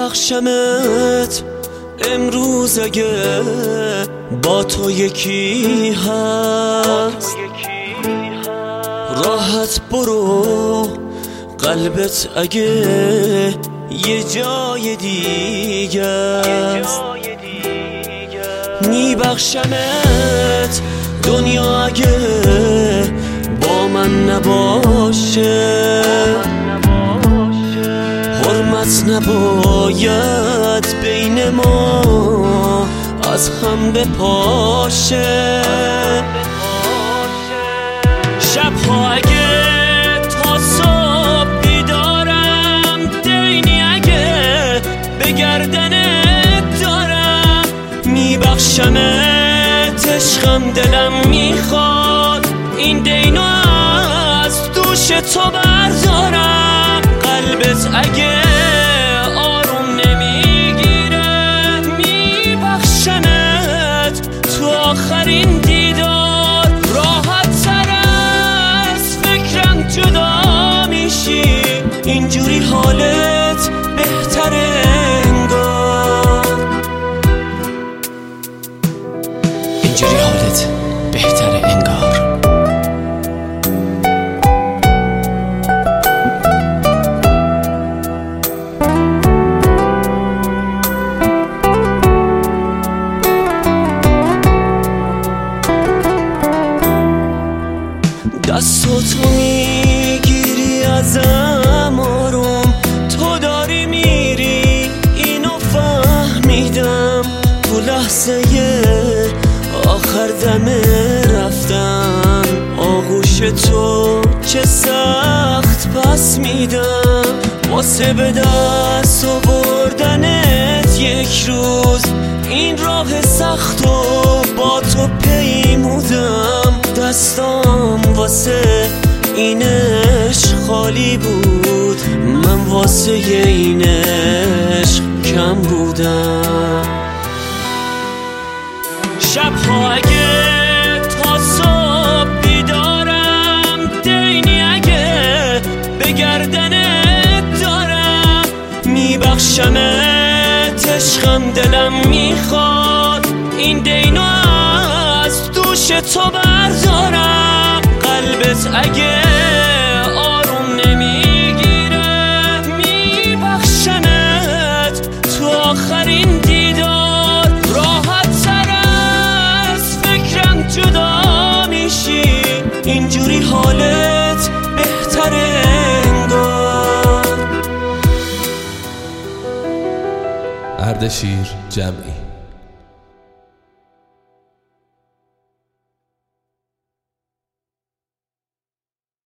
میبخشمت امروز اگه با تو یکی هست. راحت برو قلبت اگه یه جای دیگه است. میبخشمت دنیا اگه با من نباشه. حرمت نباید بین ما از هم بپاشه. شبها اگه تا صبح بیدارم، دینی اگه به گردنت دارم. میبخشمت عشقم، دلم میخواد این دینو از دوش تو بردارم. قلبت اگه آروم نمیگیره، میبخشمت تو آخرین دیدار. راحت تر از فکرم جدا میشی، اینجوری حالت بهتره انگار. اینجوری حالت بهتره انگار. دستاتو میگیری ازم آروم، تو داری میری اینو فهمیدم. تو لحظه آخر دم رفتن آغوش تو چه سخت پس میدم. واسه به دست آوردنت یک روز این راه سختو با تو پیمودم. دستام واسه این عشق خالی بود، من واسه این عشق کم بودم. شبها اگه تا صبح بیدارم، دینی اگه به گردنت دارم. میبخشمت عشقم، دلم میخواد این دینو از دوش تو بردارم. قلبت اگه آروم نمیگیره، میبخشمت تو آخرین دیدار. راحت تر از فکرم جدا میشی، اینجوری حالت بهتره انگار. اردشیر جمعی.